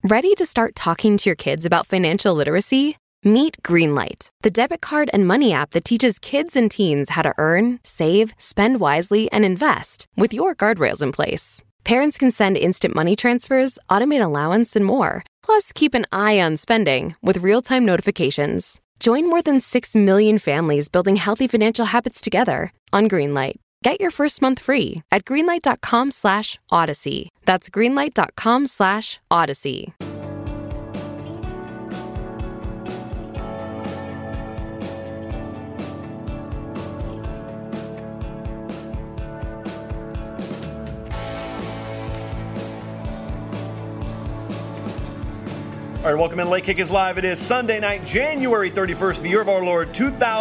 Ready to start talking to your kids about financial literacy? Meet Greenlight, the debit card and money app that teaches kids and teens how to earn, save, spend wisely, and invest with your guardrails in place. Parents can send instant money transfers, automate allowance, and more. Plus, keep an eye on spending with real-time notifications. Join more than 6 million families building healthy financial habits together on Greenlight. Get your first month free at greenlight.com/Odyssey. That's greenlight.com/Odyssey. All right, welcome in. Late Kick is live. It is Sunday night, January 31st, the year of our Lord,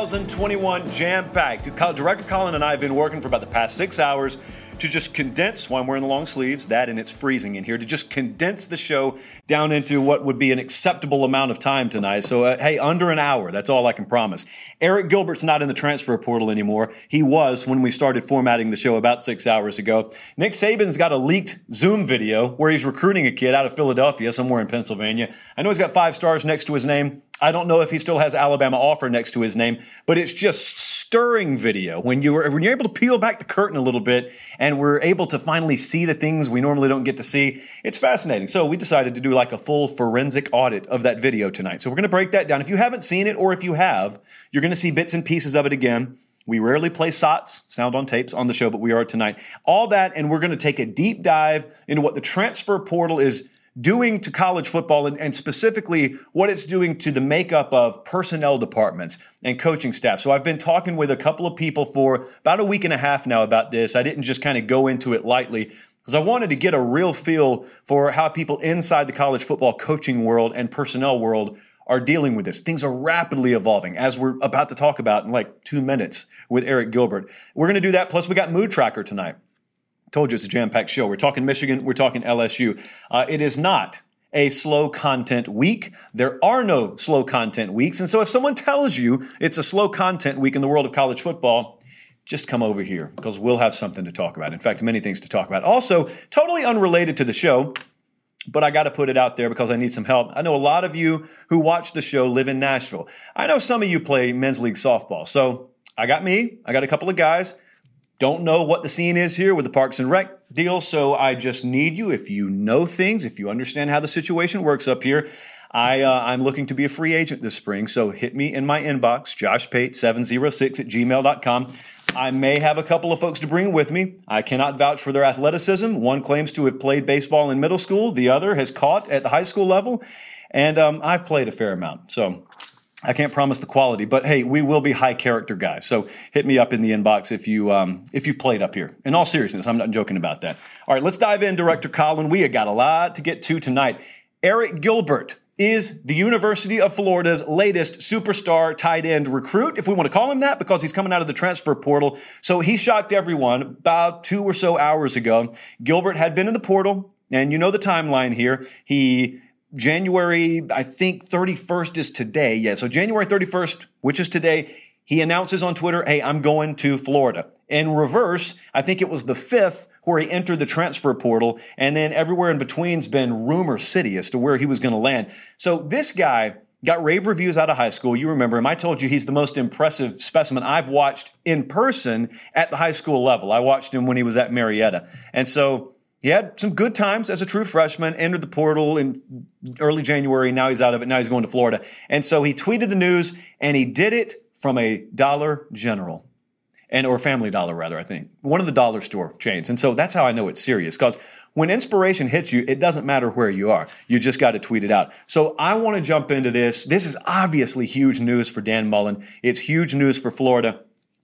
2021, jam-packed. Director Colin and I have been working for about the past 6 hours to just condense, while I'm wearing the long sleeves, that and it's freezing in here, to just condense the show down into what would be an acceptable amount of time tonight. So, hey, under an hour, that's all I can promise. Eric Gilbert's not in the transfer portal anymore. He was when we started formatting the show about 6 hours ago. Nick Saban's got a leaked Zoom video where he's recruiting a kid out of Philadelphia, somewhere in Pennsylvania. I know he's got 5 stars next to his name. I don't know if he still has Alabama offer next to his name, but it's just stirring video. When you're able to peel back the curtain a little bit and we're able to finally see the things we normally don't get to see, it's fascinating. So we decided to do like a full forensic audit of that video tonight. So we're going to break that down. If you haven't seen it, or if you have, you're going to see bits and pieces of it again. We rarely play SOTs, sound on tapes, on the show, but we are tonight. All that, and we're going to take a deep dive into what the transfer portal is doing to college football, and specifically what it's doing to the makeup of personnel departments and coaching staff. So I've been talking with a couple of people for about a week and a half now about this. I didn't just kind of go into it lightly because I wanted to get a real feel for how people inside the college football coaching world and personnel world are dealing with this. Things are rapidly evolving, as we're about to talk about in like 2 minutes with Eric Gilbert. We're going to do that. Plus, we got Mood Tracker tonight. Told you it's a jam-packed show. We're talking Michigan. We're talking LSU. It is not a slow content week. There are no slow content weeks. And so if someone tells you it's a slow content week in the world of college football, just come over here because we'll have something to talk about. In fact, many things to talk about. Also, totally unrelated to the show, but I got to put it out there because I need some help. I know a lot of you who watch the show live in Nashville. I know some of you play men's league softball. So I got a couple of guys. Don't know what the scene is here with the Parks and Rec deal, so I just need you, if you know things, if you understand how the situation works up here. I'm looking to be a free agent this spring, so hit me in my inbox, joshpate706@gmail.com. I may have a couple of folks to bring with me. I cannot vouch for their athleticism. One claims to have played baseball in middle school. The other has caught at the high school level, and I've played a fair amount, so I can't promise the quality, but hey, we will be high character guys. So hit me up in the inbox if you played up here. In all seriousness, I'm not joking about that. All right, let's dive in, Director Colin. We have got a lot to get to tonight. Eric Gilbert is the University of Florida's latest superstar tight end recruit, if we want to call him that, because he's coming out of the transfer portal. So he shocked everyone about 2 or so hours ago. Gilbert had been in the portal, and you know the timeline here. January, I think 31st is today. Yeah, so January 31st, which is today, he announces on Twitter, hey, I'm going to Florida. In reverse, I think it was the 5th where he entered the transfer portal, and then everywhere in between's been rumor city as to where he was going to land. So this guy got rave reviews out of high school. You remember him. I told you he's the most impressive specimen I've watched in person at the high school level. I watched him when he was at Marietta. And so he had some good times as a true freshman, entered the portal in early January. Now he's out of it. Now he's going to Florida. And so he tweeted the news, and he did it from a Dollar General, or Family Dollar, rather, I think. One of the dollar store chains. And so that's how I know it's serious, because when inspiration hits you, it doesn't matter where you are. You just got to tweet it out. So I want to jump into this. This is obviously huge news for Dan Mullen. It's huge news for Florida.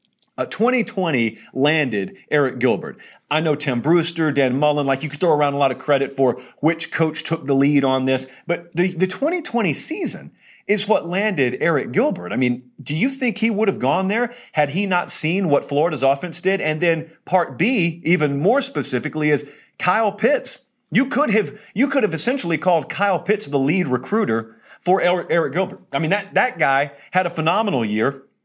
2020 landed Eric Gilbert. I know Tim Brewster, Dan Mullen, like you could throw around a lot of credit for which coach took the lead on this. But the 2020 season is what landed Eric Gilbert. I mean, do you think he would have gone there had he not seen what Florida's offense did? And then part B, even more specifically, is Kyle Pitts. You could have essentially called Kyle Pitts the lead recruiter for Eric Gilbert. I mean, that guy had a phenomenal year.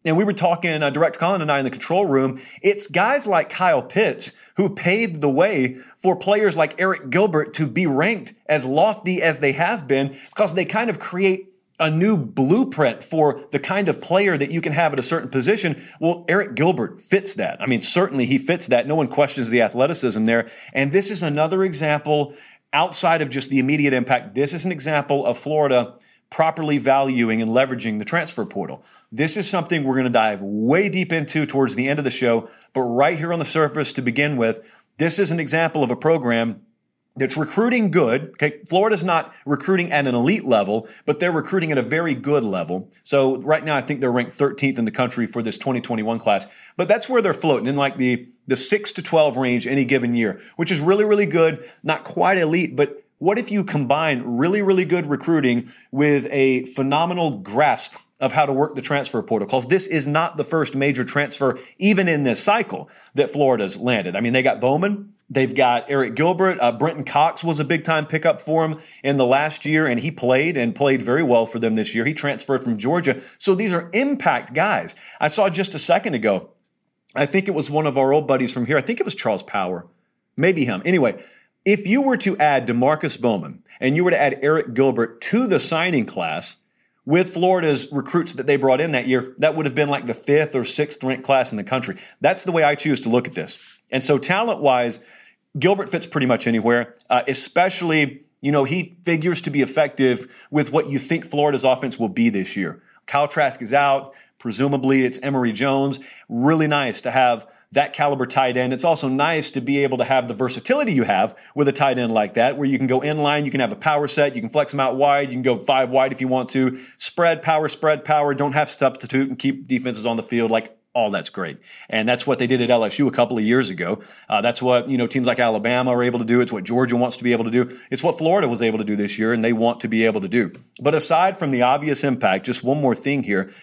And we were talking, Director Colin and I in the control room, it's guys like Kyle Pitts who paved the way for players like Eric Gilbert to be ranked as lofty as they have been, because they kind of create a new blueprint for the kind of player that you can have at a certain position. Well, Eric Gilbert fits that. I mean, certainly he fits that. No one questions the athleticism there. And this is another example outside of just the immediate impact. This is an example of Florida properly valuing and leveraging the transfer portal. This is something we're going to dive way deep into towards the end of the show. But right here on the surface to begin with, this is an example of a program that's recruiting good. Okay, Florida's not recruiting at an elite level, but they're recruiting at a very good level. So right now, I think they're ranked 13th in the country for this 2021 class. But that's where they're floating in like the 6 to 12 range any given year, which is really, really good. Not quite elite, but what if you combine really, really good recruiting with a phenomenal grasp of how to work the transfer portal? Because this is not the first major transfer, even in this cycle, that Florida's landed. I mean, they got Bowman. They've got Eric Gilbert. Brenton Cox was a big-time pickup for him in the last year, and he played very well for them this year. He transferred from Georgia. So these are impact guys. I saw just a second ago, I think it was one of our old buddies from here. I think it was Charles Power. Maybe him. Anyway, if you were to add DeMarcus Bowman and you were to add Eric Gilbert to the signing class with Florida's recruits that they brought in that year, that would have been like the 5th or 6th ranked class in the country. That's the way I choose to look at this. And so talent-wise, Gilbert fits pretty much anywhere, especially, he figures to be effective with what you think Florida's offense will be this year. Kyle Trask is out. Presumably it's Emory Jones. Really nice to have that caliber tight end. It's also nice to be able to have the versatility you have with a tight end like that, where you can go inline, you can have a power set, you can flex them out wide, you can go 5 wide if you want to, spread power, don't have to substitute and keep defenses on the field. Like, all that's great. And that's what they did at LSU a couple of years ago. That's what, teams like Alabama are able to do. It's what Georgia wants to be able to do. It's what Florida was able to do this year, and they want to be able to do. But aside from the obvious impact, just one more thing here.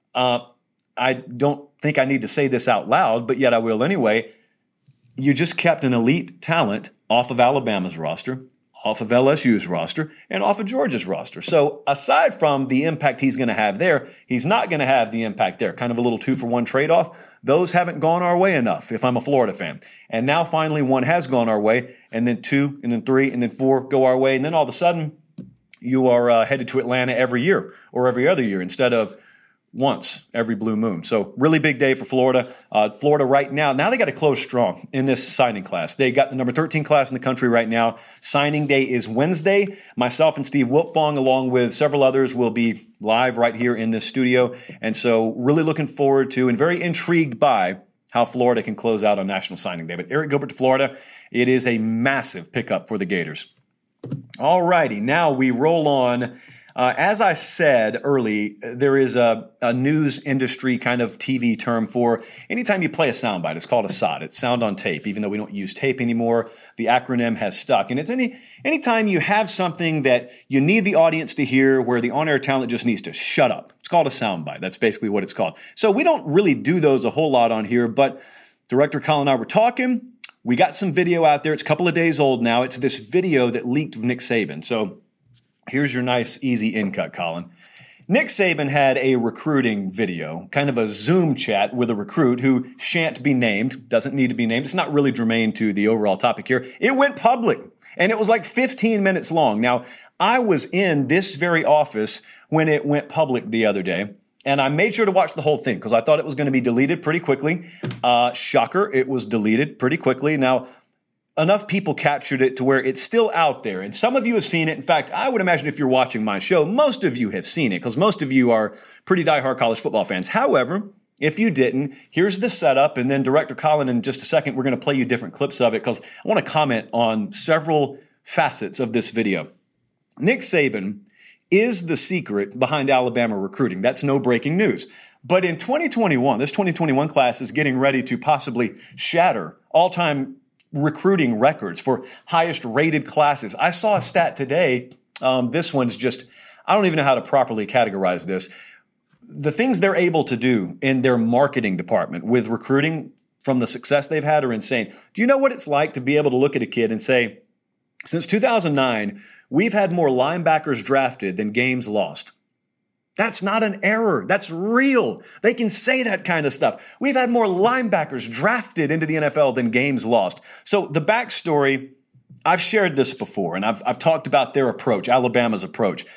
I don't think I need to say this out loud, but yet I will anyway. You just kept an elite talent off of Alabama's roster, off of LSU's roster, and off of Georgia's roster. So aside from the impact he's going to have there, he's not going to have the impact there. Kind of a little 2-for-1 trade-off. Those haven't gone our way enough if I'm a Florida fan. And now finally one has gone our way, and then 2, and then 3, and then 4 go our way. And then all of a sudden you are headed to Atlanta every year or every other year instead of once every blue moon. So really big day for Florida. Florida right now they got to close strong in this signing class. They got the number 13 class in the country right now. Signing day is Wednesday. Myself and Steve Wiltfong, along with several others, will be live right here in this studio. And so really looking forward to and very intrigued by how Florida can close out on National Signing Day. But Eric Gilbert to Florida, it is a massive pickup for the Gators. All righty, now we roll on. As I said early, there is a news industry kind of TV term for anytime you play a soundbite. It's called a SOT. It's sound on tape. Even though we don't use tape anymore, the acronym has stuck. And it's anytime you have something that you need the audience to hear where the on-air talent just needs to shut up. It's called a soundbite. That's basically what it's called. So we don't really do those a whole lot on here, but Director Colin and I were talking. We got some video out there. It's a couple of days old now. It's this video that leaked of Nick Saban. So here's your nice, easy in-cut, Colin. Nick Saban had a recruiting video, kind of a Zoom chat with a recruit who shan't be named, doesn't need to be named. It's not really germane to the overall topic here. It went public, and it was like 15 minutes long. Now, I was in this very office when it went public the other day, and I made sure to watch the whole thing because I thought it was going to be deleted pretty quickly. Shocker, it was deleted pretty quickly. Now, enough people captured it to where it's still out there. And some of you have seen it. In fact, I would imagine if you're watching my show, most of you have seen it because most of you are pretty diehard college football fans. However, if you didn't, here's the setup. And then Director Colin, in just a second, we're going to play you different clips of it because I want to comment on several facets of this video. Nick Saban is the secret behind Alabama recruiting. That's no breaking news. But in 2021, this 2021 class is getting ready to possibly shatter all-time recruiting records for highest rated classes. I saw a stat today. This one's just, I don't even know how to properly categorize this. The things they're able to do in their marketing department with recruiting from the success they've had are insane. Do you know what it's like to be able to look at a kid and say, since 2009, we've had more linebackers drafted than games lost? That's not an error. That's real. They can say that kind of stuff. We've had more linebackers drafted into the NFL than games lost. So the backstory, I've shared this before, and I've talked about their approach, Alabama's approach.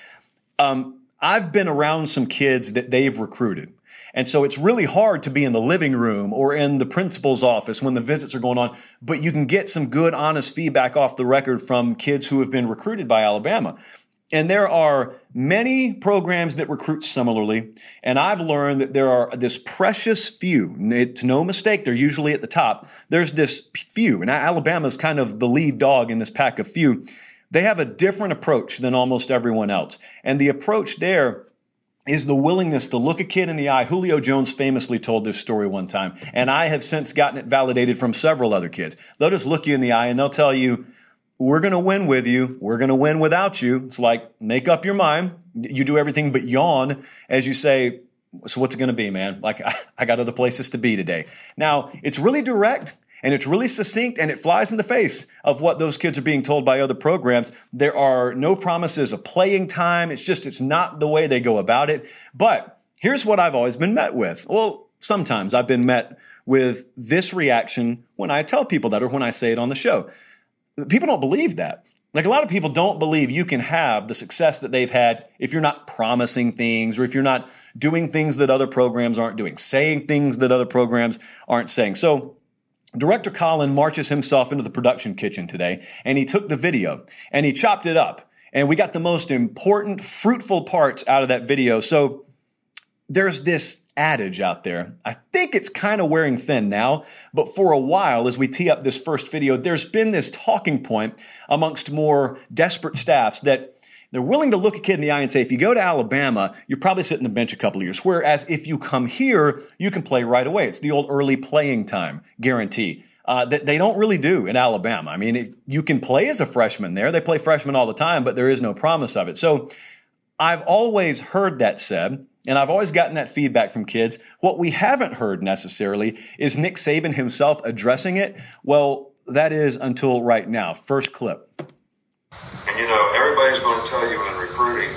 I've been around some kids that they've recruited. And so it's really hard to be in the living room or in the principal's office when the visits are going on, but you can get some good, honest feedback off the record from kids who have been recruited by Alabama. And there are many programs that recruit similarly, and I've learned that there are this precious few. It's no mistake, they're usually at the top. There's this few, and Alabama's kind of the lead dog in this pack of few. They have a different approach than almost everyone else. And the approach there is the willingness to look a kid in the eye. Julio Jones famously told this story one time, and I have since gotten it validated from several other kids. They'll just look you in the eye and they'll tell you, we're going to win with you. We're going to win without you. It's like, make up your mind. You do everything but yawn as you say, so what's it going to be, man? Like, I got other places to be today. Now, it's really direct. And it's really succinct, and it flies in the face of what those kids are being told by other programs. There are no promises of playing time. It's not the way they go about it. But here's what I've always been met with. Well, sometimes I've been met with this reaction when I tell people that or when I say it on the show. People don't believe that. Like, a lot of people don't believe you can have the success that they've had if you're not promising things or if you're not doing things that other programs aren't doing, saying things that other programs aren't saying. So Director Colin marches himself into the production kitchen today, and he took the video and he chopped it up. And we got the most important, fruitful parts out of that video. So there's this adage out there. I think it's kind of wearing thin now, but for a while, as we tee up this first video, there's been this talking point amongst more desperate staffs that they're willing to look a kid in the eye and say, if you go to Alabama, you're probably sitting the bench a couple of years. Whereas if you come here, you can play right away. It's the old early playing time guarantee that they don't really do in Alabama. I mean, you can play as a freshman there. They play freshmen all the time, but there is no promise of it. So I've always heard that said, and I've always gotten that feedback from kids. What we haven't heard necessarily is Nick Saban himself addressing it. Well, that is until right now. First clip. And, everybody's going to tell you in recruiting,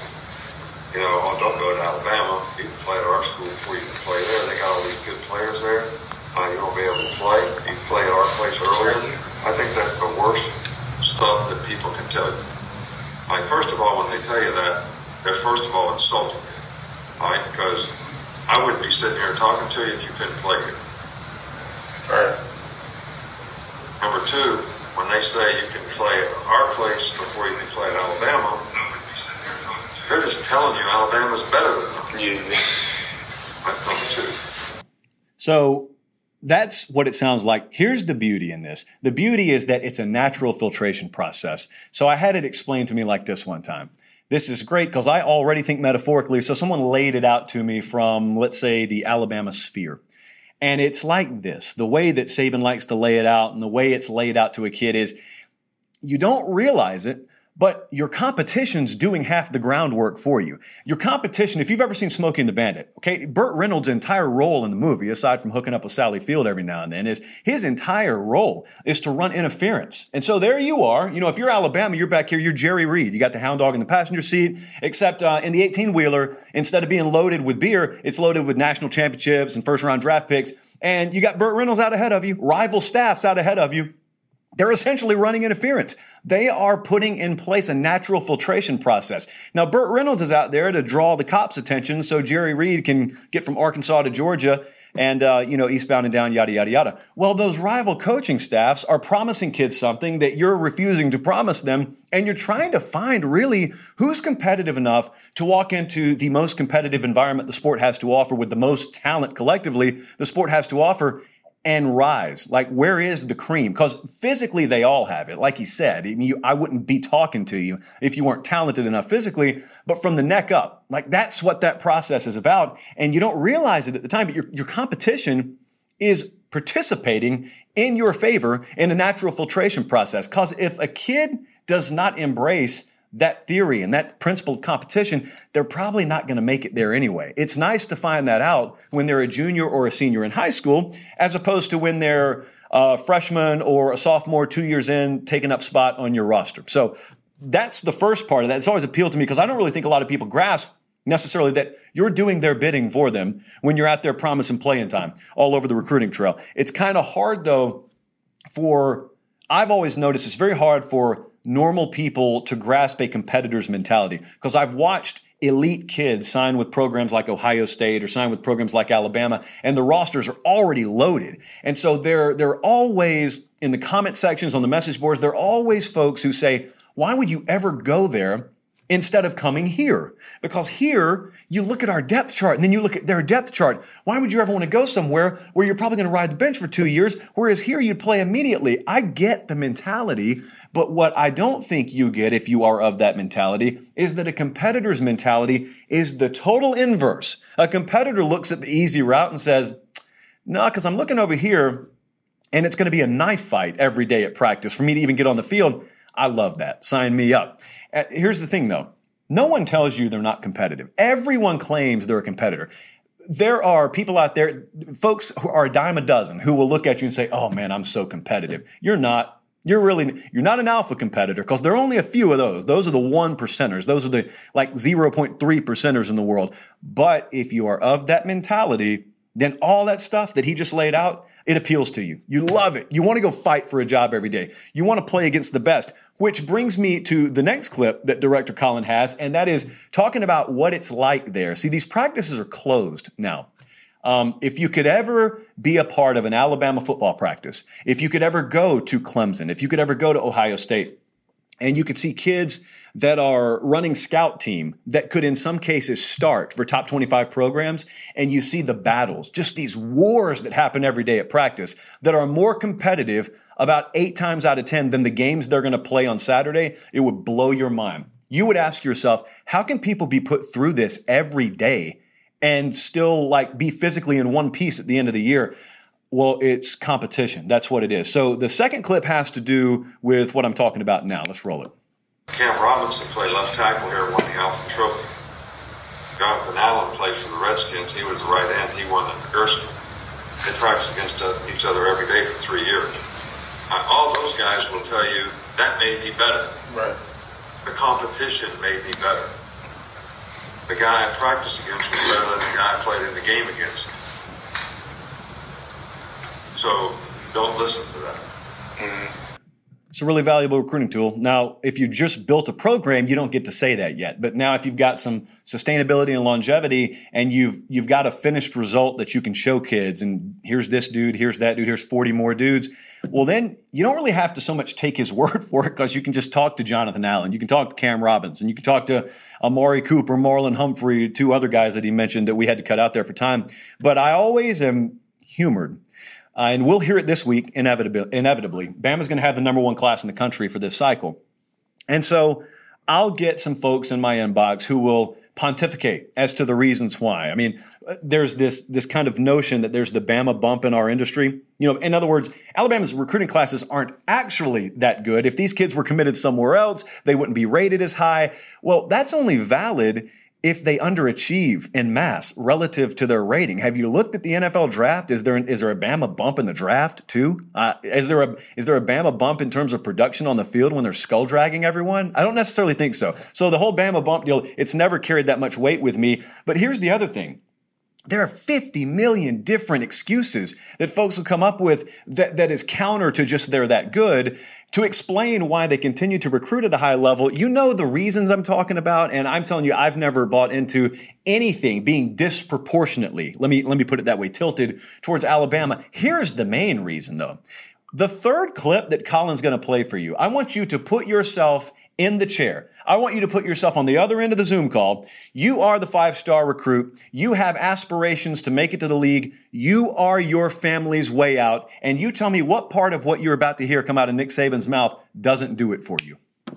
oh, don't go to Alabama. You can play at our school before you can play there. They got all these good players there. You won't be able to play. You can play at our place earlier. I think that's the worst stuff that people can tell you. First of all, when they tell you that, they're first of all insulting you. Because I wouldn't be sitting here talking to you if you couldn't play here. All right. Number two, when they say you can play at our place before you can play at Alabama, they're just telling you Alabama's better than them. Yeah. That's number two. So that's what it sounds like. Here's the beauty in this. The beauty is that it's a natural filtration process. So I had it explained to me like this one time. This is great because I already think metaphorically. So someone laid it out to me from, let's say, the Alabama sphere. And it's like this. The way that Saban likes to lay it out and the way it's laid out to a kid is you don't realize it, but your competition's doing half the groundwork for you. Your competition, if you've ever seen Smokey and the Bandit, okay, Burt Reynolds' entire role in the movie, aside from hooking up with Sally Field every now and then, is his entire role is to run interference. And so there you are. If you're Alabama, you're back here, you're Jerry Reed. You got the hound dog in the passenger seat, except in the 18-wheeler, instead of being loaded with beer, it's loaded with national championships and first-round draft picks. And you got Burt Reynolds out ahead of you, rival staffs out ahead of you. They're essentially running interference. They are putting in place a natural filtration process. Now, Burt Reynolds is out there to draw the cops' attention so Jerry Reed can get from Arkansas to Georgia and, eastbound and down, yada, yada, yada. Well, those rival coaching staffs are promising kids something that you're refusing to promise them, and you're trying to find really who's competitive enough to walk into the most competitive environment the sport has to offer with the most talent collectively the sport has to offer and rise. Like, where is the cream? Because physically they all have it. Like he said, I wouldn't be talking to you if you weren't talented enough physically, but from the neck up, like that's what that process is about. And you don't realize it at the time, but your competition is participating in your favor in a natural filtration process. Because if a kid does not embrace that theory and that principle of competition, they're probably not going to make it there anyway. It's nice to find that out when they're a junior or a senior in high school, as opposed to when they're a freshman or a sophomore 2 years in, taking up spot on your roster. So that's the first part of that. It's always appealed to me because I don't really think a lot of people grasp necessarily that you're doing their bidding for them when you're out there promising playing time all over the recruiting trail. It's kind of hard, though, I've always noticed it's very hard for normal people to grasp a competitor's mentality, because I've watched elite kids sign with programs like Ohio State or sign with programs like Alabama, and the rosters are already loaded. And so they're always in the comment sections on the message boards, there are always folks who say, why would you ever go there instead of coming here? Because here, you look at our depth chart and then you look at their depth chart. Why would you ever want to go somewhere where you're probably going to ride the bench for 2 years, whereas here you'd play immediately? I get the mentality, but what I don't think you get if you are of that mentality is that a competitor's mentality is the total inverse. A competitor looks at the easy route and says, no, because I'm looking over here and it's going to be a knife fight every day at practice for me to even get on the field. I love that. Sign me up. Here's the thing, though. No one tells you they're not competitive. Everyone claims they're a competitor. There are people out there, folks who are a dime a dozen, who will look at you and say, oh, man, I'm so competitive. You're not. You're not an alpha competitor, because there are only a few of those. Those are the 1%ers. Those are the 0.3%ers in the world. But if you are of that mentality, then all that stuff that he just laid out, it appeals to you. You love it. You want to go fight for a job every day. You want to play against the best, which brings me to the next clip that Director Colin has, and that is talking about what it's like there. See, these practices are closed now. If you could ever be a part of an Alabama football practice, if you could ever go to Clemson, if you could ever go to Ohio State, and you could see kids that are running scout team that could in some cases start for top 25 programs, and you see the battles, just these wars that happen every day at practice that are more competitive about 8 times out of 10 than the games they're going to play on Saturday, it would blow your mind. You would ask yourself, how can people be put through this every day and still be physically in one piece at the end of the year? Well, it's competition. That's what it is. So the second clip has to do with what I'm talking about now. Let's roll it. Cam Robinson played left tackle here, won the Alpha Trophy. Jonathan Allen played for the Redskins. He was the right end. He won the Nagurski. They practiced against each other every day for 3 years. All those guys will tell you that made me better. Right. The competition made me better. The guy I practiced against was better than the guy I played in the game against. So don't listen to that. Mm-hmm. It's a really valuable recruiting tool. Now, if you just built a program, you don't get to say that yet. But now if you've got some sustainability and longevity and you've got a finished result that you can show kids, and here's this dude, here's that dude, here's 40 more dudes, well, then you don't really have to so much take his word for it, because you can just talk to Jonathan Allen. You can talk to Cam Robinson. You can talk to Amari Cooper, Marlon Humphrey, 2 other guys that he mentioned that we had to cut out there for time. But I always am humored. And we'll hear it this week, inevitably. Bama's going to have the number 1 class in the country for this cycle. And so I'll get some folks in my inbox who will pontificate as to the reasons why. I mean, there's this kind of notion that there's the Bama bump in our industry. In other words, Alabama's recruiting classes aren't actually that good. If these kids were committed somewhere else, they wouldn't be rated as high. Well, that's only valid if they underachieve en masse relative to their rating. Have you looked at the NFL draft? Is there a Bama bump in the draft too? Is there a Bama bump in terms of production on the field when they're skull dragging everyone? I don't necessarily think so. So the whole Bama bump deal, it's never carried that much weight with me. But here's the other thing. There are 50 million different excuses that folks will come up with that is counter to just they're that good to explain why they continue to recruit at a high level. You know the reasons I'm talking about, and I'm telling you, I've never bought into anything being disproportionately, let me put it that way, tilted towards Alabama. Here's the main reason, though. The third clip that Colin's going to play for you, I want you to put yourself in the chair. I want you to put yourself on the other end of the Zoom call. You are the 5-star recruit. You have aspirations to make it to the league. You are your family's way out. And you tell me what part of what you're about to hear come out of Nick Saban's mouth doesn't do it for you.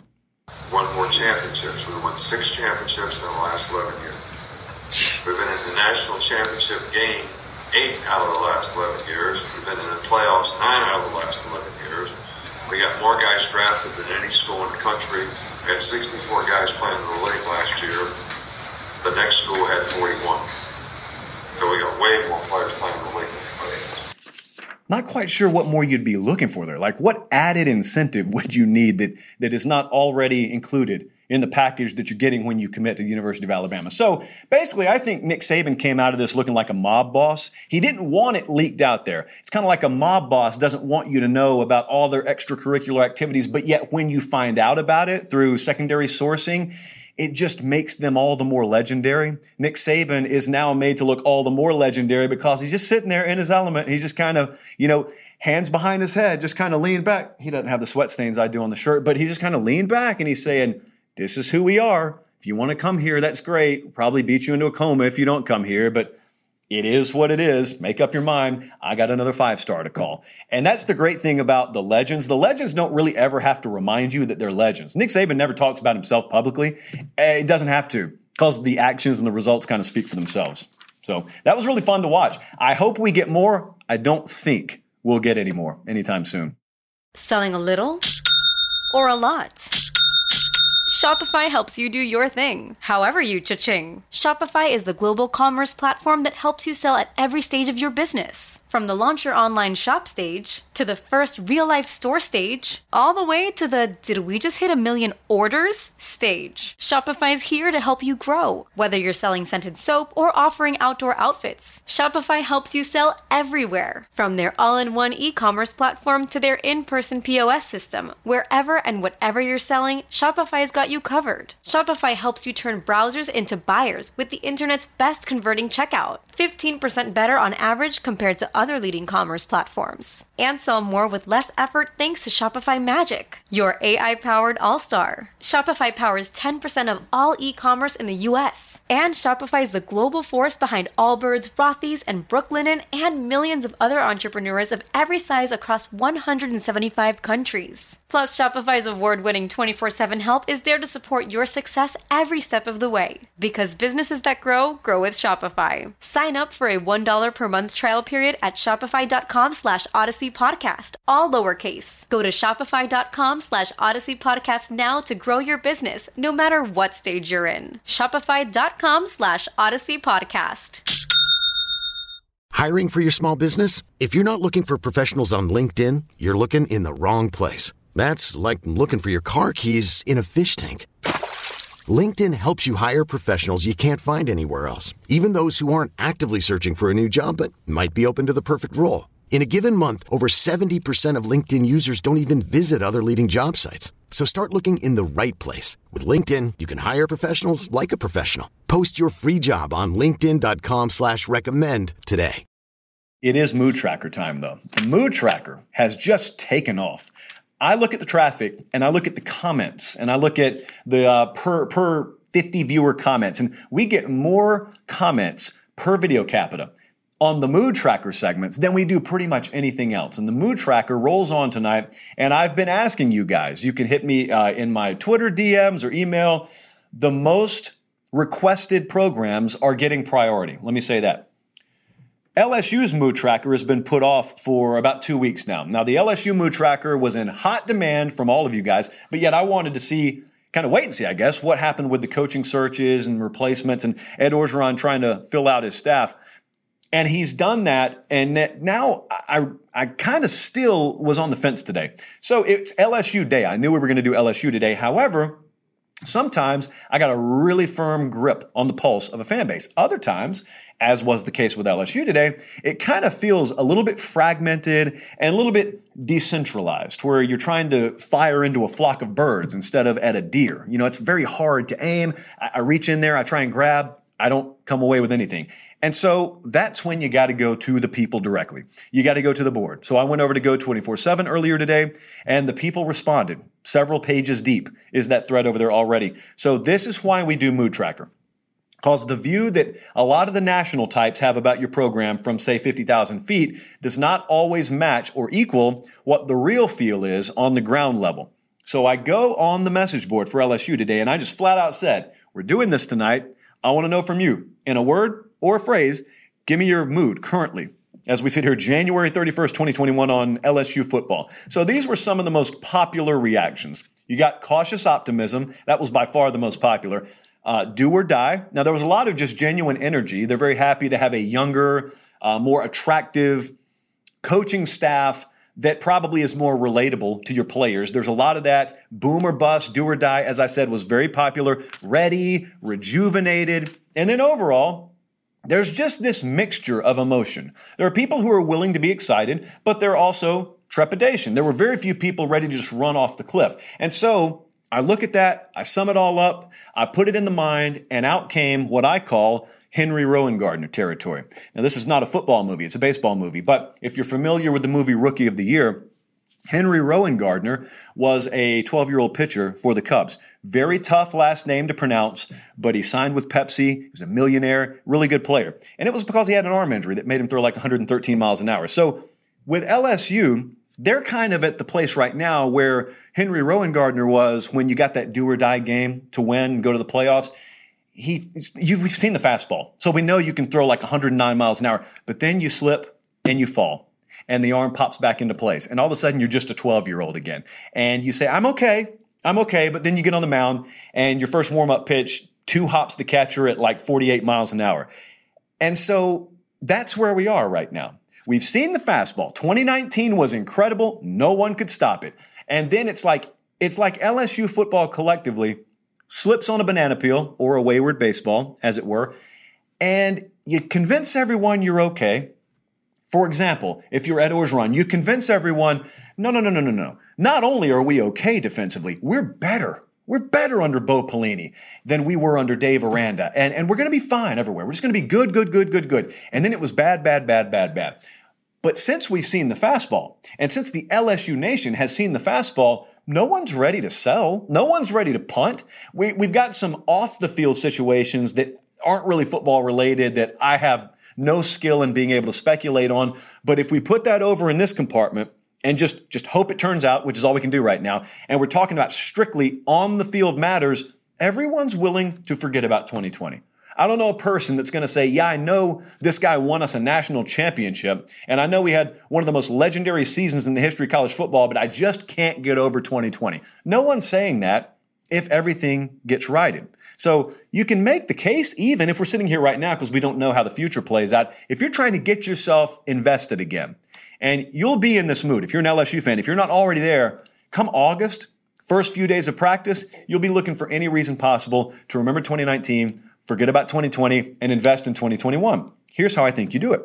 Won more championships. We won 6 championships in the last 11 years. We've been in the national championship game 8 out of the last 11 years. We've been in the playoffs 9 out of the last 11 years. We got more guys drafted than any school in the country. We had 64 guys playing in the league last year. The next school had 41. So we got way more players playing in the league than anybody else. Not quite sure what more you'd be looking for there. What added incentive would you need that is not already included in the package that you're getting when you commit to the University of Alabama. So basically, I think Nick Saban came out of this looking like a mob boss. He didn't want it leaked out there. It's kind of like a mob boss doesn't want you to know about all their extracurricular activities, but yet when you find out about it through secondary sourcing, it just makes them all the more legendary. Nick Saban is now made to look all the more legendary because he's just sitting there in his element. He's just kind of, hands behind his head, just kind of leaned back. He doesn't have the sweat stains I do on the shirt, but he just kind of leaned back and he's saying, this is who we are. If you want to come here, that's great. We'll probably beat you into a coma if you don't come here, but it is what it is. Make up your mind. I got another 5-star to call. And that's the great thing about the legends. The legends don't really ever have to remind you that they're legends. Nick Saban never talks about himself publicly. It doesn't have to because the actions and the results kind of speak for themselves. So that was really fun to watch. I hope we get more. I don't think we'll get any more anytime soon. Selling a little or a lot? Shopify helps you do your thing, however you cha-ching. Shopify is the global commerce platform that helps you sell at every stage of your business. From the launch your online shop stage, to the first real-life store stage, all the way to the did we just hit 1 million orders stage. Shopify's here to help you grow. Whether you're selling scented soap or offering outdoor outfits, Shopify helps you sell everywhere. From their all-in-one e-commerce platform to their in-person POS system, wherever and whatever you're selling, Shopify's got you covered. Shopify helps you turn browsers into buyers with the internet's best converting checkout. 15% better on average compared to other leading commerce platforms. And sell more with less effort thanks to Shopify Magic, your AI-powered all-star. Shopify powers 10% of all e-commerce in the US. And Shopify is the global force behind Allbirds, Rothy's, and Brooklinen, and millions of other entrepreneurs of every size across 175 countries. Plus, Shopify's award-winning 24/7 help is there to support your success every step of the way. Because businesses that grow with Shopify. Sign up for a $1 per month trial period at shopify.com/Odyssey Podcast, all lowercase. Go to shopify.com/Odyssey Podcast now to grow your business, no matter what stage you're in. Shopify.com/Odyssey Podcast. Hiring for your small business? If you're not looking for professionals on LinkedIn, you're looking in the wrong place. That's like looking for your car keys in a fish tank. LinkedIn helps you hire professionals you can't find anywhere else, even those who aren't actively searching for a new job but might be open to the perfect role. In a given month, over 70% of LinkedIn users don't even visit other leading job sites. So start looking in the right place. With LinkedIn, you can hire professionals like a professional. Post your free job on linkedin.com/recommend today. It is mood tracker time, though. The mood tracker has just taken off. I look at the traffic and I look at the comments and I look at the per 50 viewer comments, and we get more comments per video capita on the mood tracker segments than we do pretty much anything else. And the mood tracker rolls on tonight, and I've been asking you guys, you can hit me in my Twitter DMs or email. The most requested programs are getting priority. Let me say that. LSU's mood tracker has been put off for about 2 weeks now. Now, the LSU mood tracker was in hot demand from all of you guys, but yet I wanted to kind of wait and see, I guess, what happened with the coaching searches and replacements and Ed Orgeron trying to fill out his staff. And he's done that, and now I kind of still was on the fence today. So it's LSU day. I knew we were going to do LSU today. However, sometimes I got a really firm grip on the pulse of a fan base. Other times, as was the case with LSU today, it kind of feels a little bit fragmented and a little bit decentralized, where you're trying to fire into a flock of birds instead of at a deer. You know, it's very hard to aim. I reach in there, I try and grab, I don't come away with anything. And so that's when you got to go to the people directly. You got to go to the board. So I went over to Go 24/7 earlier today, and the people responded. Several pages deep is that thread over there already. So this is why we do Mood Tracker. Because the view that a lot of the national types have about your program from, say, 50,000 feet does not always match or equal what the real feel is on the ground level. So I go on the message board for LSU today, and I just flat out said, we're doing this tonight. I want to know from you, in a word or a phrase, give me your mood currently as we sit here January 31st, 2021 on LSU football. So these were some of the most popular reactions. You got cautious optimism. That was by far the most popular. Do or die. Now, there was a lot of just genuine energy. They're very happy to have a younger, more attractive coaching staff that probably is more relatable to your players. There's a lot of that. Boom or bust, do or die, as I said, was very popular. Ready, rejuvenated. And then overall, there's just this mixture of emotion. There are people who are willing to be excited, but there are also trepidation. There were very few people ready to just run off the cliff. And so I look at that, I sum it all up, I put it in the mind, and out came what I call Henry Rowengartner territory. Now, this is not a football movie, it's a baseball movie, but if you're familiar with the movie Rookie of the Year, Henry Rowengartner was a 12-year-old pitcher for the Cubs. Very tough last name to pronounce, but he signed with Pepsi. He was a millionaire, really good player. And it was because he had an arm injury that made him throw like 113 miles an hour. So with LSU, they're kind of at the place right now where Henry Rowengartner was when you got that do-or-die game to win and go to the playoffs. We've seen the fastball, so we know you can throw like 109 miles an hour, but then you slip and you fall, and the arm pops back into place, and all of a sudden you're just a 12-year-old again. And you say, I'm okay, but then you get on the mound, and your first warm-up pitch, 2 hops the catcher at like 48 miles an hour. And so that's where we are right now. We've seen the fastball. 2019 was incredible. No one could stop it. And then it's like LSU football collectively slips on a banana peel or a wayward baseball, as it were, and you convince everyone you're okay. For example, if you're Ed Orgeron, you convince everyone, no. Not only are we okay defensively, we're better. We're better under Bo Pelini than we were under Dave Aranda. And we're going to be fine everywhere. We're just going to be good. And then it was bad. But since we've seen the fastball, and since the LSU Nation has seen the fastball, no one's ready to sell. No one's ready to punt. We've got some off-the-field situations that aren't really football related that I have no skill in being able to speculate on. But if we put that over in this compartment and just hope it turns out, which is all we can do right now, and we're talking about strictly on-the-field matters, everyone's willing to forget about 2020. I don't know a person that's going to say, yeah, I know this guy won us a national championship, and I know we had one of the most legendary seasons in the history of college football, but I just can't get over 2020. No one's saying that if everything gets righted. So you can make the case, even if we're sitting here right now because we don't know how the future plays out, if you're trying to get yourself invested again, and you'll be in this mood. If you're an LSU fan, if you're not already there, come August, first few days of practice, you'll be looking for any reason possible to remember 2019, forget about 2020, and invest in 2021. Here's how I think you do it.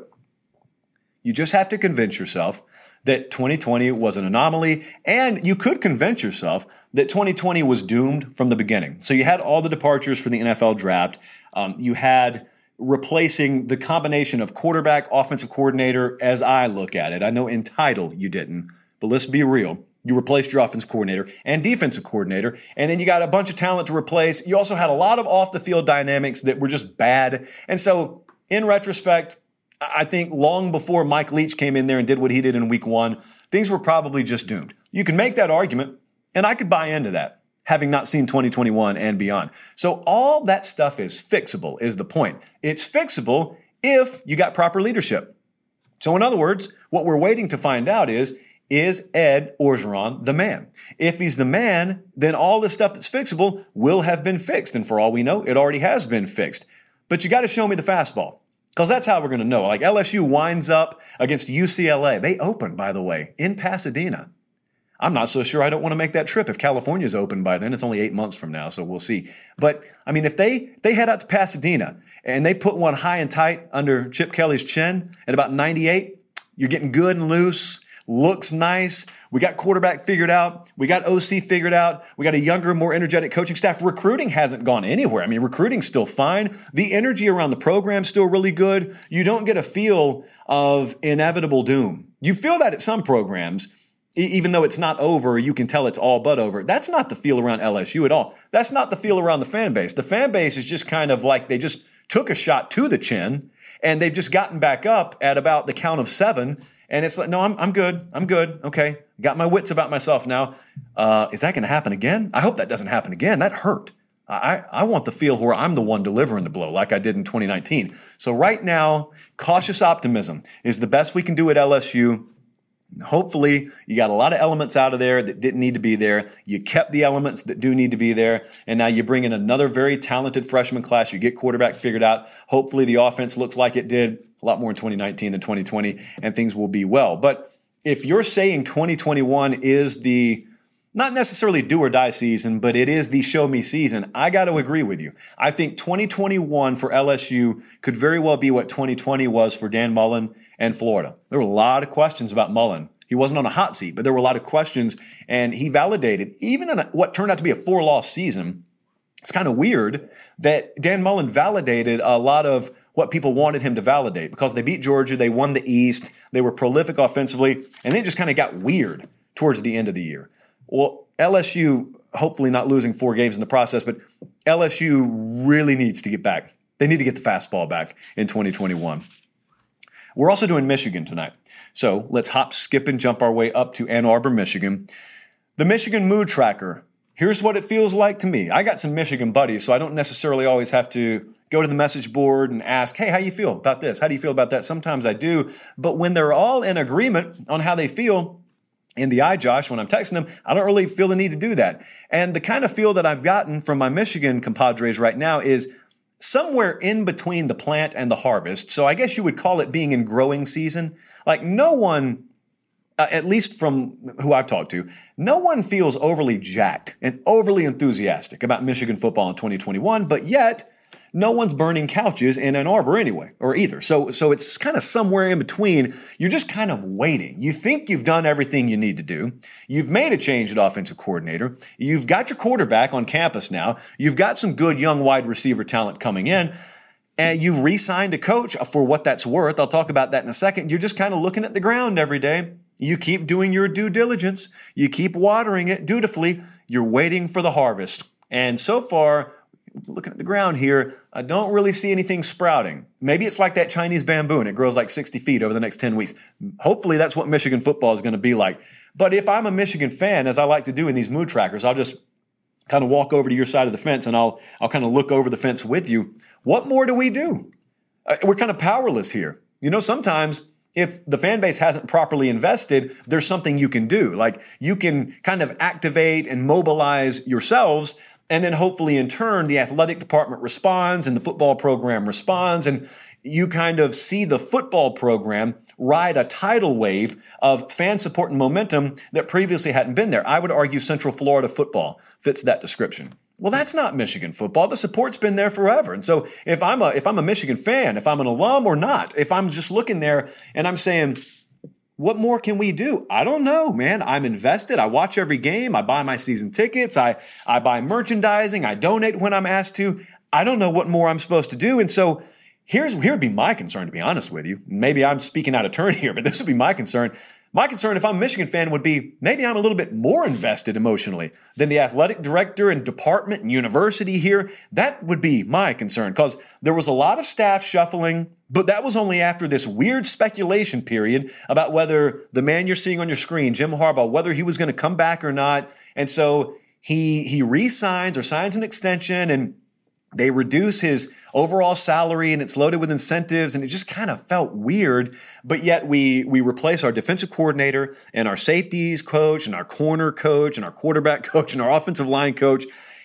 You just have to convince yourself that 2020 was an anomaly, and you could convince yourself that 2020 was doomed from the beginning. So you had all the departures for the NFL draft. You had replacing the combination of quarterback, offensive coordinator, as I look at it. I know in title you didn't, but let's be real. You replaced your offensive coordinator and defensive coordinator, and then you got a bunch of talent to replace. You also had a lot of off-the-field dynamics that were just bad. And so, in retrospect, I think long before Mike Leach came in there and did what he did in week 1, things were probably just doomed. You can make that argument, and I could buy into that, having not seen 2021 and beyond. So all that stuff is fixable, is the point. It's fixable if you got proper leadership. So in other words, what we're waiting to find out is Ed Orgeron the man? If he's the man, then all the stuff that's fixable will have been fixed. And for all we know, it already has been fixed. But you got to show me the fastball, because that's how we're going to know. Like LSU winds up against UCLA. They open, by the way, in Pasadena. I'm not so sure I don't want to make that trip. If California's open by then, it's only 8 months from now, so we'll see. But, I mean, if they head out to Pasadena and they put one high and tight under Chip Kelly's chin at about 98, you're getting good and loose. Looks nice. We got quarterback figured out. We got OC figured out. We got a younger, more energetic coaching staff. Recruiting hasn't gone anywhere. I mean, recruiting's still fine. The energy around the program's still really good. You don't get a feel of inevitable doom. You feel that at some programs, even though it's not over, you can tell it's all but over. That's not the feel around LSU at all. That's not the feel around the fan base. The fan base is just kind of like they just took a shot to the chin, and they've just gotten back up at about the count of 7. And it's like, no, I'm good. I'm good. Okay. Got my wits about myself now. Is that going to happen again? I hope that doesn't happen again. That hurt. I want the feel where I'm the one delivering the blow like I did in 2019. So right now, cautious optimism is the best we can do at LSU. Hopefully, you got a lot of elements out of there that didn't need to be there. You kept the elements that do need to be there. And now you bring in another very talented freshman class. You get quarterback figured out. Hopefully, the offense looks like it did a lot more in 2019 than 2020, and things will be well. But if you're saying 2021 is the not necessarily do or die season, but it is the show me season, I got to agree with you. I think 2021 for LSU could very well be what 2020 was for Dan Mullen and Florida. There were a lot of questions about Mullen. He wasn't on a hot seat, but there were a lot of questions, and he validated, even in what turned out to be a 4-loss season. It's kind of weird that Dan Mullen validated a lot of what people wanted him to validate because they beat Georgia, they won the East, they were prolific offensively, and then it just kind of got weird towards the end of the year. Well, LSU, hopefully not losing 4 games in the process, but LSU really needs to get back. They need to get the fastball back in 2021. We're also doing Michigan tonight. So let's hop, skip, and jump our way up to Ann Arbor, Michigan. The Michigan Mood Tracker. Here's what it feels like to me. I got some Michigan buddies, so I don't necessarily always have to go to the message board and ask, hey, how you feel about this? How do you feel about that? Sometimes I do. But when they're all in agreement on how they feel, in the iJosh, when I'm texting them, I don't really feel the need to do that. And the kind of feel that I've gotten from my Michigan compadres right now is somewhere in between the plant and the harvest. So I guess you would call it being in growing season. Like no one, at least from who I've talked to, no one feels overly jacked and overly enthusiastic about Michigan football in 2021, but yet no one's burning couches in Ann Arbor anyway, or either. So it's kind of somewhere in between. You're just kind of waiting. You think you've done everything you need to do. You've made a change at offensive coordinator. You've got your quarterback on campus now. You've got some good young wide receiver talent coming in. And you re-signed a coach for what that's worth. I'll talk about that in a second. You're just kind of looking at the ground every day. You keep doing your due diligence. You keep watering it dutifully. You're waiting for the harvest. And so far, looking at the ground here, I don't really see anything sprouting. Maybe it's like that Chinese bamboo and it grows like 60 feet over the next 10 weeks. Hopefully that's what Michigan football is going to be like. But if I'm a Michigan fan, as I like to do in these mood trackers, I'll just kind of walk over to your side of the fence and I'll kind of look over the fence with you. What more do we do? We're kind of powerless here. You know, sometimes if the fan base hasn't properly invested, there's something you can do. Like you can kind of activate and mobilize yourselves. And then hopefully in turn, the athletic department responds and the football program responds. And you kind of see the football program ride a tidal wave of fan support and momentum that previously hadn't been there. I would argue Central Florida football fits that description. Well, that's not Michigan football. The support's been there forever. And so if I'm a Michigan fan, if I'm an alum or not, if I'm just looking there and I'm saying, what more can we do? I don't know, man. I'm invested. I watch every game. I buy my season tickets. I buy merchandising. I donate when I'm asked to. I don't know what more I'm supposed to do. And so here would be my concern, to be honest with you. Maybe I'm speaking out of turn here, but this would be my concern. My concern, if I'm a Michigan fan, would be maybe I'm a little bit more invested emotionally than the athletic director and department and university here. That would be my concern because there was a lot of staff shuffling, but that was only after this weird speculation period about whether the man you're seeing on your screen, Jim Harbaugh, whether he was going to come back or not. And so he re-signs or signs an extension and they reduce his overall salary and it's loaded with incentives and it just kind of felt weird. But yet we replace our defensive coordinator and our safeties coach and our corner coach and our quarterback coach and our offensive line coach.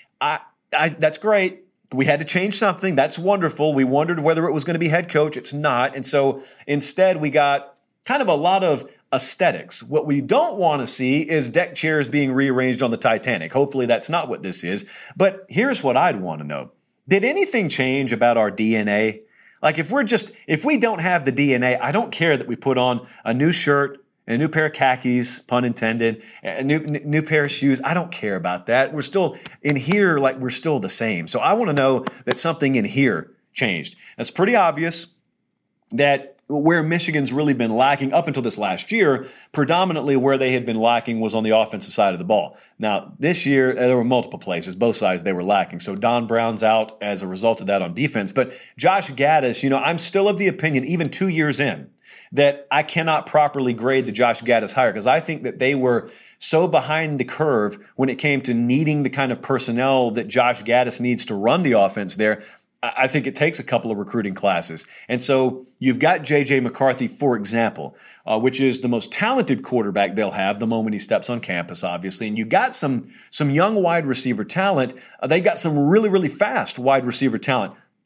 That's great. We had to change something. That's wonderful. We wondered whether it was going to be head coach. It's not. And so instead we got kind of a lot of aesthetics. What we don't want to see is deck chairs being rearranged on the Titanic. Hopefully that's not what this is. But here's what I'd want to know. Did anything change about our DNA? Like if we don't have the DNA, I don't care that we put on a new shirt, a new pair of khakis, pun intended, a new pair of shoes. I don't care about that. We're still in here like we're still the same. So I want to know that something in here changed. It's pretty obvious that where Michigan's really been lacking up until this last year, predominantly where they had been lacking was on the offensive side of the ball. Now, this year, there were multiple places, both sides they were lacking. So Don Brown's out as a result of that on defense. But Josh Gattis, I'm still of the opinion, even 2 years in, that I cannot properly grade the Josh Gattis hire because I think that they were so behind the curve when it came to needing the kind of personnel that Josh Gattis needs to run the offense there. I think it takes a couple of recruiting classes. And so you've got J.J. McCarthy, for example, which is the most talented quarterback they'll have the moment he steps on campus, obviously. And you got some young wide receiver talent. They've got some really, really fast wide receiver talent.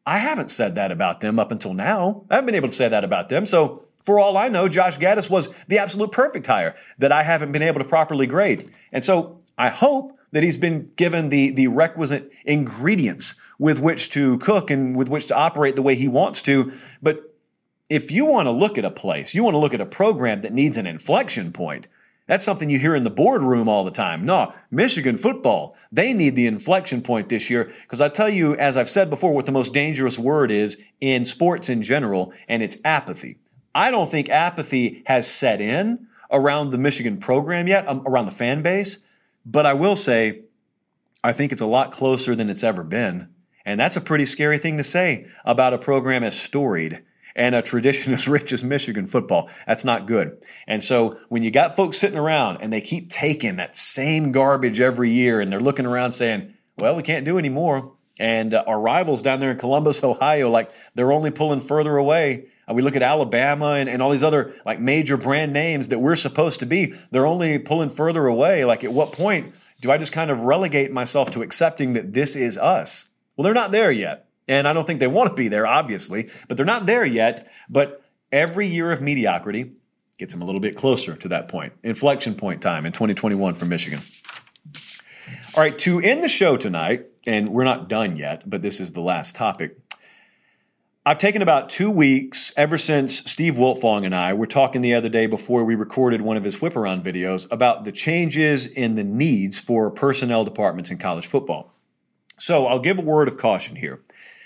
I haven't said that about them up until now. I haven't been able to say that about them. So for all I know, Josh Gattis was the absolute perfect hire that I haven't been able to properly grade. And so I hope that he's been given the requisite ingredients with which to cook and with which to operate the way he wants to. But if you want to look at a place, you want to look at a program that needs an inflection point, that's something you hear in the boardroom all the time. No, Michigan football, they need the inflection point this year. Because I tell you, as I've said before, what the most dangerous word is in sports in general, and it's apathy. I don't think apathy has set in around the Michigan program yet, around the fan base. But I will say, I think it's a lot closer than it's ever been. And that's a pretty scary thing to say about a program as storied and a tradition as rich as Michigan football. That's not good. And so when you got folks sitting around and they keep taking that same garbage every year and they're looking around saying, well, we can't do any more. And our rivals down there in Columbus, Ohio, like they're only pulling further away. We look at Alabama and all these other like major brand names that we're supposed to be. They're only pulling further away. Like at what point do I just kind of relegate myself to accepting that this is us? Well, they're not there yet. And I don't think they want to be there, obviously, but they're not there yet. But every year of mediocrity gets them a little bit closer to that point. Inflection point time in 2021 for Michigan. All right, to end the show tonight, and we're not done yet, but this is the last topic. I've taken about 2 weeks ever since Steve Wiltfong and I were talking the other day before we recorded one of his whip around videos about the changes in the needs for personnel departments in college football. So I'll give a word of caution here.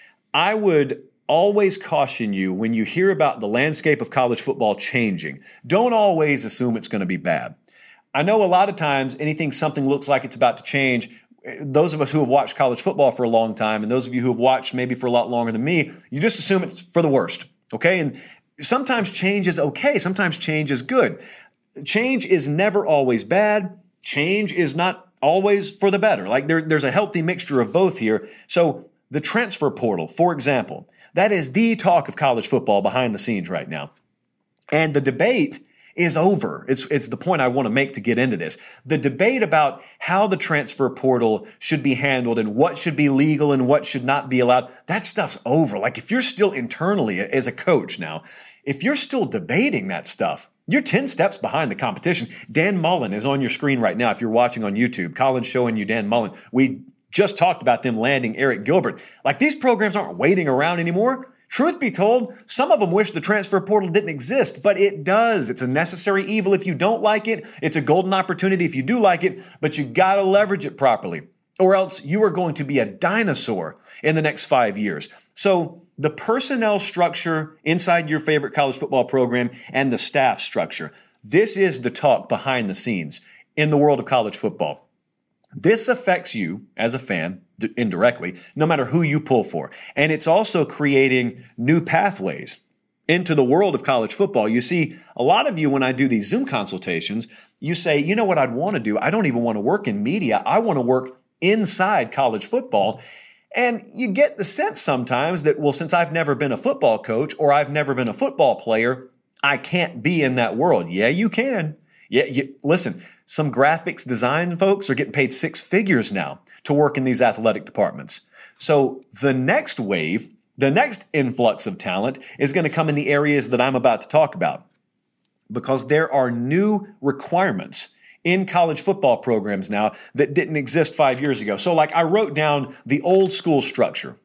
I would always caution you when you hear about the landscape of college football changing, don't always assume it's going to be bad. I know a lot of times something looks like it's about to change, those of us who have watched college football for a long time and those of you who have watched maybe for a lot longer than me, you just assume it's for the worst, okay? And sometimes change is okay. Sometimes change is good. Change is never always bad. Change is not always for the better. Like there's a healthy mixture of both here. So the transfer portal, for example, that is the talk of college football behind the scenes right now. And the debate is over. It's the point I want to make to get into this. The debate about how the transfer portal should be handled and what should be legal and what should not be allowed, that stuff's over. Like if you're still internally as a coach now, if you're still debating that stuff, you're 10 steps behind the competition. Dan Mullen is on your screen right now if you're watching on YouTube. Colin's showing you Dan Mullen. We just talked about them landing Eric Gilbert. Like these programs aren't waiting around anymore. Truth be told, some of them wish the transfer portal didn't exist, but it does. It's a necessary evil if you don't like it. It's a golden opportunity if you do like it, but you got to leverage it properly, or else you are going to be a dinosaur in the next 5 years. So the personnel structure inside your favorite college football program and the staff structure, this is the talk behind the scenes in the world of college football. This affects you as a fan indirectly, no matter who you pull for. And it's also creating new pathways into the world of college football. You see, a lot of you, when I do these Zoom consultations, you say, you know what I'd want to do? I don't even want to work in media. I want to work inside college football. And you get the sense sometimes that, well, since I've never been a football coach or I've never been a football player, I can't be in that world. Yeah, you can. Yeah, listen, some graphics design folks are getting paid 6 figures now to work in these athletic departments. So the next wave, the next influx of talent is going to come in the areas that I'm about to talk about, because there are new requirements in college football programs now that didn't exist 5 years ago. So like I wrote down the old school structure.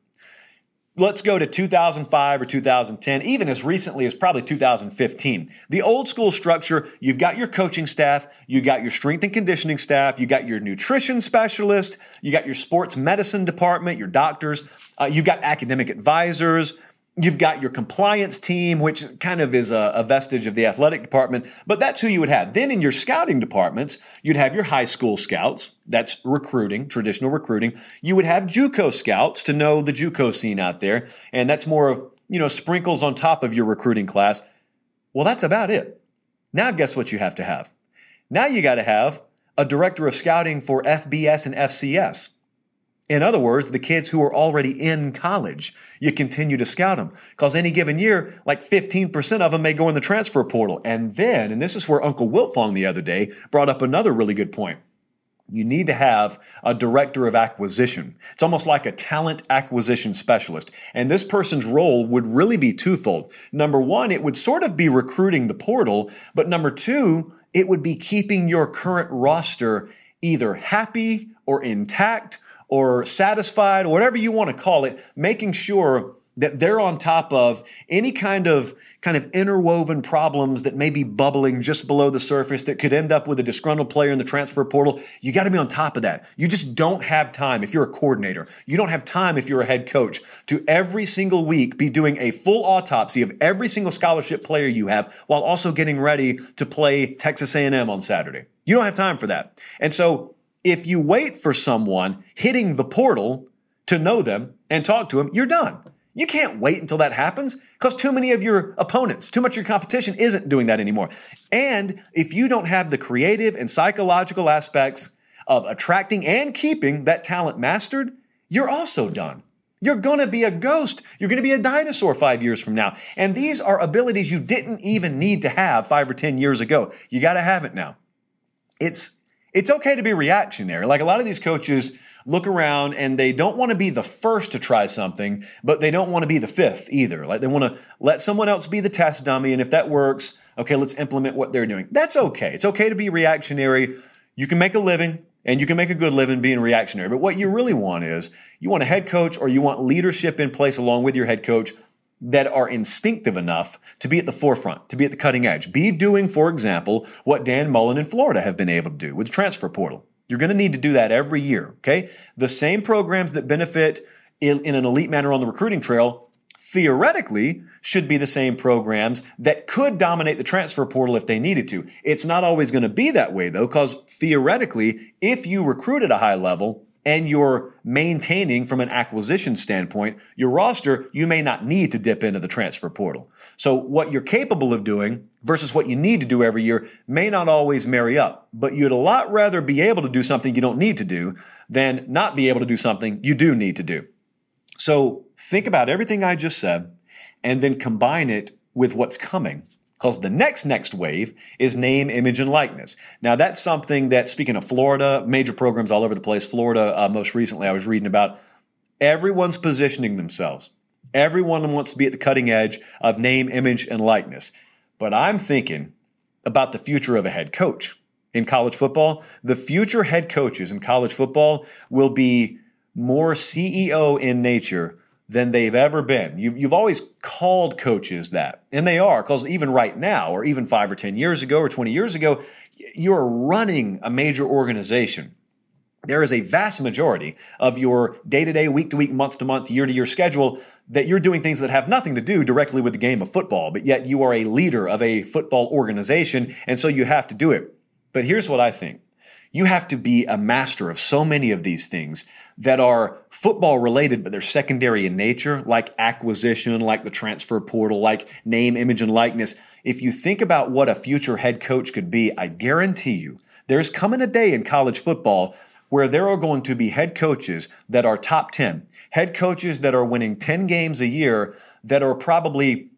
Let's go to 2005 or 2010, even as recently as probably 2015. The old school structure, you've got your coaching staff, you got your strength and conditioning staff, you got your nutrition specialist, you got your sports medicine department, your doctors, you've got academic advisors, you've got your compliance team, which kind of is a vestige of the athletic department, but that's who you would have. Then in your scouting departments, you'd have your high school scouts. That's recruiting, traditional recruiting. You would have JUCO scouts to know the JUCO scene out there, and that's more of, sprinkles on top of your recruiting class. Well, that's about it. Now guess what you have to have? Now you got to have a director of scouting for FBS and FCS. In other words, the kids who are already in college, you continue to scout them, because any given year, like 15% of them may go in the transfer portal. And then, and this is where Uncle Wiltfong the other day brought up another really good point. you need to have a director of acquisition. It's almost like a talent acquisition specialist. And this person's role would really be twofold. Number one, it would sort of be recruiting the portal. But number two, it would be keeping your current roster either happy or intact or satisfied, or whatever you want to call it, making sure that they're on top of any kind of interwoven problems that may be bubbling just below the surface that could end up with a disgruntled player in the transfer portal. You got to be on top of that. You just don't have time if you're a coordinator. You don't have time if you're a head coach to every single week be doing a full autopsy of every single scholarship player you have while also getting ready to play Texas A&M on Saturday. You don't have time for that. And so if you wait for someone hitting the portal to know them and talk to them, you're done. You can't wait until that happens because too many of your opponents, too much of your competition isn't doing that anymore. And if you don't have the creative and psychological aspects of attracting and keeping that talent mastered, you're also done. You're going to be a ghost. You're going to be a dinosaur 5 years from now. And these are abilities you didn't even need to have 5 or 10 years ago. You got to have it now. It's okay to be reactionary. Like a lot of these coaches look around and they don't want to be the first to try something, but they don't want to be the fifth either. Like they want to let someone else be the test dummy. And if that works, okay, let's implement what they're doing. That's okay. It's okay to be reactionary. You can make a living and you can make a good living being reactionary. But what you really want is you want a head coach or you want leadership in place along with your head coach that are instinctive enough to be at the forefront, to be at the cutting edge. Be doing, for example, what Dan Mullen in Florida have been able to do with the transfer portal. You're going to need to do that every year, okay? The same programs that benefit in an elite manner on the recruiting trail theoretically should be the same programs that could dominate the transfer portal if they needed to. It's not always going to be that way, though, because theoretically, if you recruit at a high level and you're maintaining from an acquisition standpoint your roster, you may not need to dip into the transfer portal. So what you're capable of doing versus what you need to do every year may not always marry up, but you'd a lot rather be able to do something you don't need to do than not be able to do something you do need to do. So think about everything I just said and then combine it with what's coming. Because the next wave is name, image, and likeness. Now, that's something that, speaking of Florida, major programs all over the place, Florida, most recently I was reading about, everyone's positioning themselves. Everyone wants to be at the cutting edge of name, image, and likeness. But I'm thinking about the future of a head coach in college football. The future head coaches in college football will be more CEO in nature than they've ever been. You've always called coaches that, and they are, because even right now, or even 5 or 10 years ago or 20 years ago, you're running a major organization. There is a vast majority of your day-to-day, week-to-week, month-to-month, year-to-year schedule that you're doing things that have nothing to do directly with the game of football, but yet you are a leader of a football organization, and so you have to do it. But here's what I think. You have to be a master of so many of these things that are football related, but they're secondary in nature, like acquisition, like the transfer portal, like name, image, and likeness. If you think about what a future head coach could be, I guarantee you there's coming a day in college football where there are going to be head coaches that are top 10, head coaches that are winning 10 games a year that are probably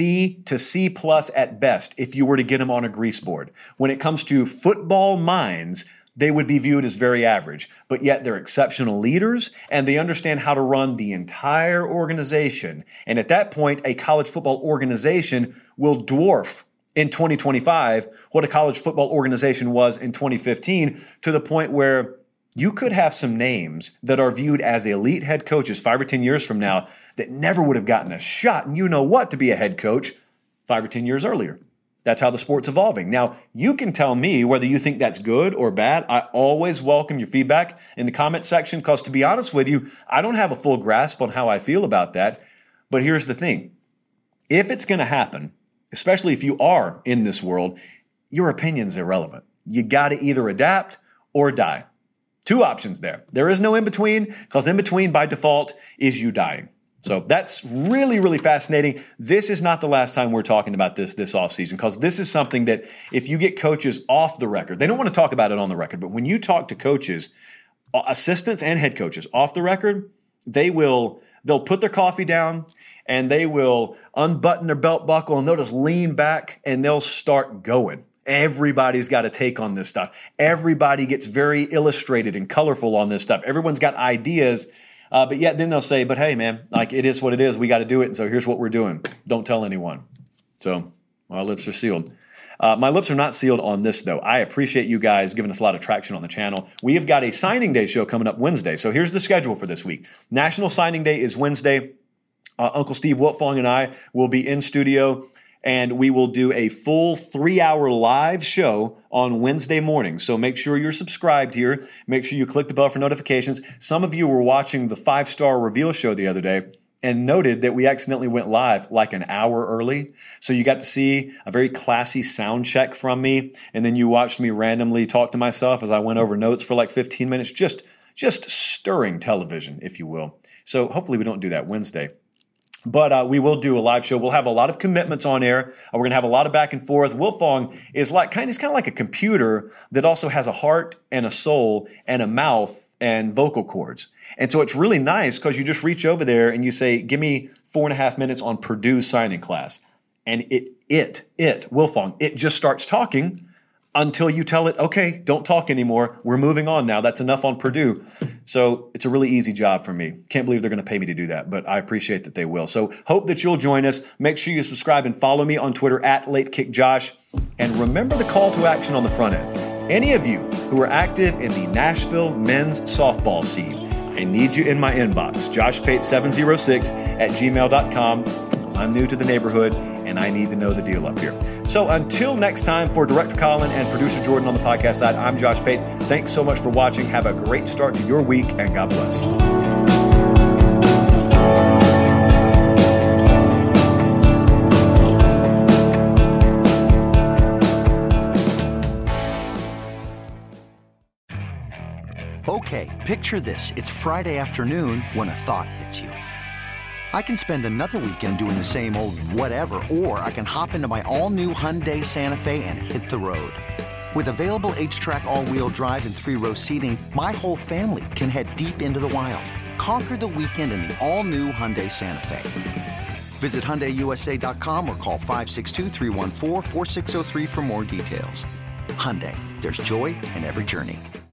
C to C plus at best if you were to get them on a grease board. When it comes to football minds, they would be viewed as very average, but yet they're exceptional leaders and they understand how to run the entire organization. And at that point, a college football organization will dwarf in 2025 what a college football organization was in 2015, to the point where you could have some names that are viewed as elite head coaches 5 or 10 years from now that never would have gotten a shot, and you know what, to be a head coach 5 or 10 years earlier. That's how the sport's evolving. Now, you can tell me whether you think that's good or bad. I always welcome your feedback in the comment section, because to be honest with you, I don't have a full grasp on how I feel about that. But here's the thing. If it's going to happen, especially if you are in this world, your opinion's irrelevant. You got to either adapt or die. 2 options there. There is no in between, because in between by default is you dying. So that's really, really fascinating. This is not the last time we're talking about this offseason, because this is something that if you get coaches off the record, they don't want to talk about it on the record, but when you talk to coaches, assistants and head coaches off the record, they'll put their coffee down and they will unbutton their belt buckle and they'll just lean back and they'll start going. Everybody's got a take on this stuff. Everybody gets very illustrated and colorful on this stuff. Everyone's got ideas, but yet then they'll say, but hey, man, like it is what it is. We got to do it. And so here's what we're doing. Don't tell anyone. So my lips are sealed. My lips are not sealed on this, though. I appreciate you guys giving us a lot of traction on the channel. We have got a signing day show coming up Wednesday. So here's the schedule for this week. National Signing Day is Wednesday. Uncle Steve Wiltfong and I will be in studio, and we will do a full 3-hour live show on Wednesday morning. So make sure you're subscribed here. Make sure you click the bell for notifications. Some of you were watching the 5-star reveal show the other day and noted that we accidentally went live like an hour early. So you got to see a very classy sound check from me, and then you watched me randomly talk to myself as I went over notes for like 15 minutes, just stirring television, if you will. So hopefully we don't do that Wednesday. But we will do a live show. We'll have a lot of commitments on air. We're going to have a lot of back and forth. Wiltfong is kind of like a computer that also has a heart and a soul and a mouth and vocal cords. And so it's really nice because you just reach over there and you say, give me 4.5 minutes on Purdue signing class. And Wiltfong, it just starts talking until you tell it, okay, don't talk anymore. We're moving on now. That's enough on Purdue. So it's a really easy job for me. Can't believe they're going to pay me to do that, but I appreciate that they will. So hope that you'll join us. Make sure you subscribe and follow me on Twitter @LateKickJosh. And remember the call to action on the front end. Any of you who are active in the Nashville men's softball scene, I need you in my inbox, joshpate706@gmail.com, because I'm new to the neighborhood and I need to know the deal up here. So until next time, for Director Colin and Producer Jordan on the podcast side, I'm Josh Pate. Thanks so much for watching. Have a great start to your week, and God bless. Okay, picture this. It's Friday afternoon when a thought hits you. I can spend another weekend doing the same old whatever, or I can hop into my all-new Hyundai Santa Fe and hit the road. With available H-Track all-wheel drive and 3-row seating, my whole family can head deep into the wild. Conquer the weekend in the all-new Hyundai Santa Fe. Visit HyundaiUSA.com or call 562-314-4603 for more details. Hyundai, there's joy in every journey.